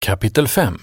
Kapitel 5.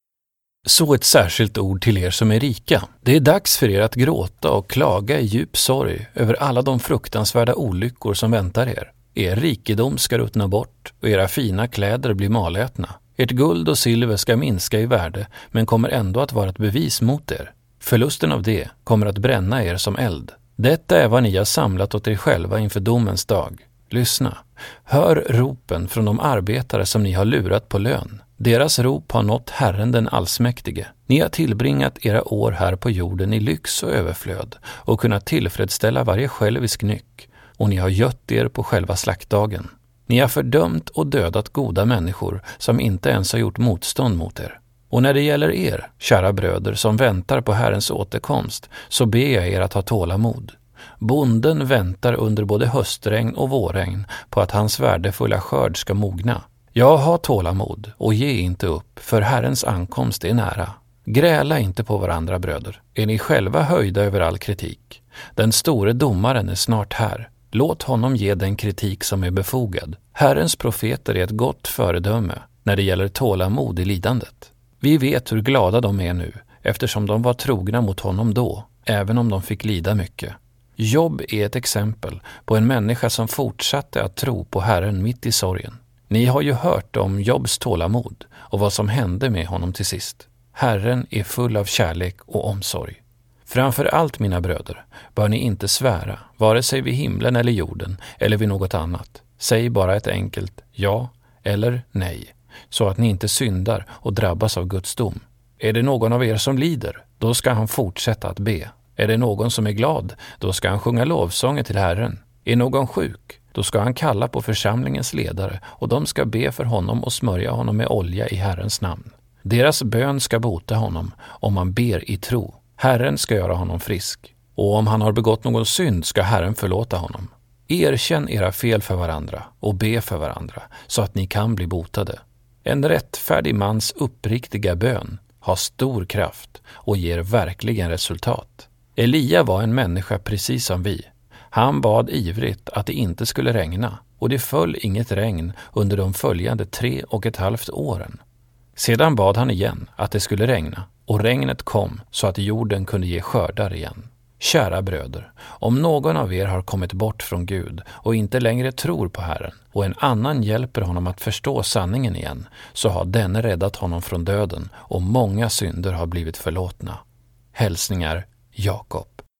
Så ett särskilt ord till er som är rika. Det är dags för er att gråta och klaga i djup sorg över alla de fruktansvärda olyckor som väntar er. Er rikedom ska ruttna bort och era fina kläder bli malätna. Ert guld och silver ska minska i värde men kommer ändå att vara ett bevis mot er. Förlusten av det kommer att bränna er som eld. Detta är vad ni har samlat åt er själva inför domens dag. Lyssna. Hör ropen från de arbetare som ni har lurat på lön. Deras rop har nått Herren den allsmäktige. Ni har tillbringat era år här på jorden i lyx och överflöd och kunnat tillfredsställa varje självisk nyck, och ni har gött er på själva slaktdagen. Ni har fördömt och dödat goda människor som inte ens har gjort motstånd mot er. Och när det gäller er, kära bröder som väntar på Herrens återkomst, så ber jag er att ha tålamod. Bonden väntar under både höstregn och vårregn på att hans värdefulla skörd ska mogna. Jag har tålamod och ge inte upp, för Herrens ankomst är nära. Gräla inte på varandra, bröder. Är ni själva höjda över all kritik? Den store domaren är snart här. Låt honom ge den kritik som är befogad. Herrens profeter är ett gott föredöme när det gäller tålamod i lidandet. Vi vet hur glada de är nu, eftersom de var trogna mot honom då, även om de fick lida mycket. Jobb är ett exempel på en människa som fortsatte att tro på Herren mitt i sorgen. Ni har ju hört om Jobbs tålamod och vad som hände med honom till sist. Herren är full av kärlek och omsorg. Framför allt, mina bröder, bör ni inte svära, vare sig vid himlen eller jorden eller vid något annat. Säg bara ett enkelt ja eller nej, så att ni inte syndar och drabbas av Guds dom. Är det någon av er som lider, då ska han fortsätta att be. Är det någon som är glad, då ska han sjunga lovsånger till Herren. Är någon sjuk, då ska han kalla på församlingens ledare och de ska be för honom och smörja honom med olja i Herrens namn. Deras bön ska bota honom om han ber i tro. Herren ska göra honom frisk. Och om han har begått någon synd ska Herren förlåta honom. Erkänn era fel för varandra och be för varandra så att ni kan bli botade. En rättfärdig mans uppriktiga bön har stor kraft och ger verkligen resultat. Elia var en människa precis som vi. Han bad ivrigt att det inte skulle regna, och det föll inget regn under de följande 3,5 åren. Sedan bad han igen att det skulle regna, och regnet kom så att jorden kunde ge skördar igen. Kära bröder, om någon av er har kommit bort från Gud och inte längre tror på Herren, och en annan hjälper honom att förstå sanningen igen, så har denne räddat honom från döden, och många synder har blivit förlåtna. Hälsningar Jakob.